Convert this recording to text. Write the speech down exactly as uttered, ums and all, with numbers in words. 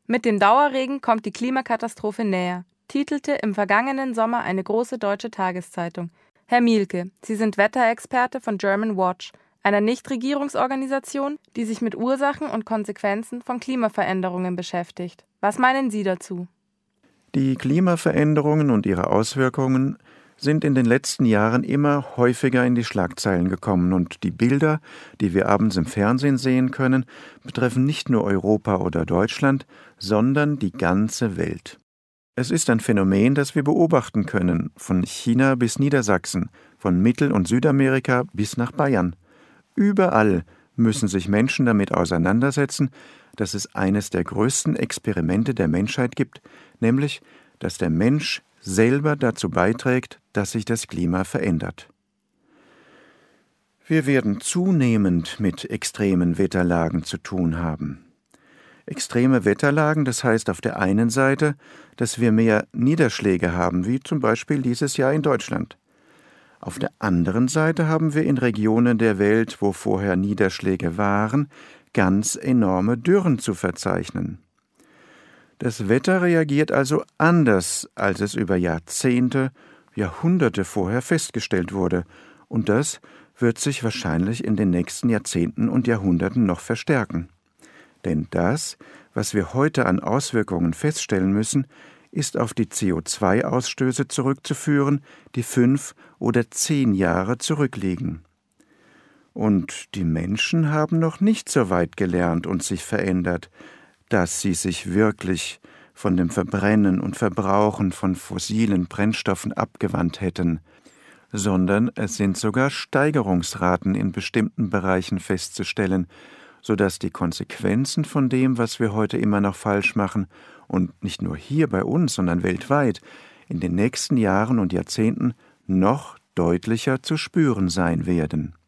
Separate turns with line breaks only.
Mit dem Dauerregen kommt die Klimakatastrophe näher, titelte im vergangenen Sommer eine große deutsche Tageszeitung. Herr Mielke, Sie sind Wetterexperte von German Watch, einer Nichtregierungsorganisation, die sich mit Ursachen und Konsequenzen von Klimaveränderungen beschäftigt. Was meinen Sie dazu?
Die Klimaveränderungen und ihre Auswirkungen sind in den letzten Jahren immer häufiger in die Schlagzeilen gekommen und die Bilder, die wir abends im Fernsehen sehen können, betreffen nicht nur Europa oder Deutschland, sondern die ganze Welt. Es ist ein Phänomen, das wir beobachten können, von China bis Niedersachsen, von Mittel- und Südamerika bis nach Bayern. Überall müssen sich Menschen damit auseinandersetzen, dass es eines der größten Experimente der Menschheit gibt, nämlich, dass der Mensch selber dazu beiträgt, dass sich das Klima verändert. Wir werden zunehmend mit extremen Wetterlagen zu tun haben. Extreme Wetterlagen, das heißt auf der einen Seite, dass wir mehr Niederschläge haben, wie zum Beispiel dieses Jahr in Deutschland. Auf der anderen Seite haben wir in Regionen der Welt, wo vorher Niederschläge waren, ganz enorme Dürren zu verzeichnen. Das Wetter reagiert also anders, als es über Jahrzehnte, Jahrhunderte vorher festgestellt wurde, und das wird sich wahrscheinlich in den nächsten Jahrzehnten und Jahrhunderten noch verstärken. Denn das, was wir heute an Auswirkungen feststellen müssen, ist auf die C O zwei Ausstöße zurückzuführen, die fünf oder zehn Jahre zurückliegen. Und die Menschen haben noch nicht so weit gelernt und sich verändert, dass sie sich wirklich von dem Verbrennen und Verbrauchen von fossilen Brennstoffen abgewandt hätten, sondern es sind sogar Steigerungsraten in bestimmten Bereichen festzustellen, sodass die Konsequenzen von dem, was wir heute immer noch falsch machen, und nicht nur hier bei uns, sondern weltweit, in den nächsten Jahren und Jahrzehnten noch deutlicher zu spüren sein werden.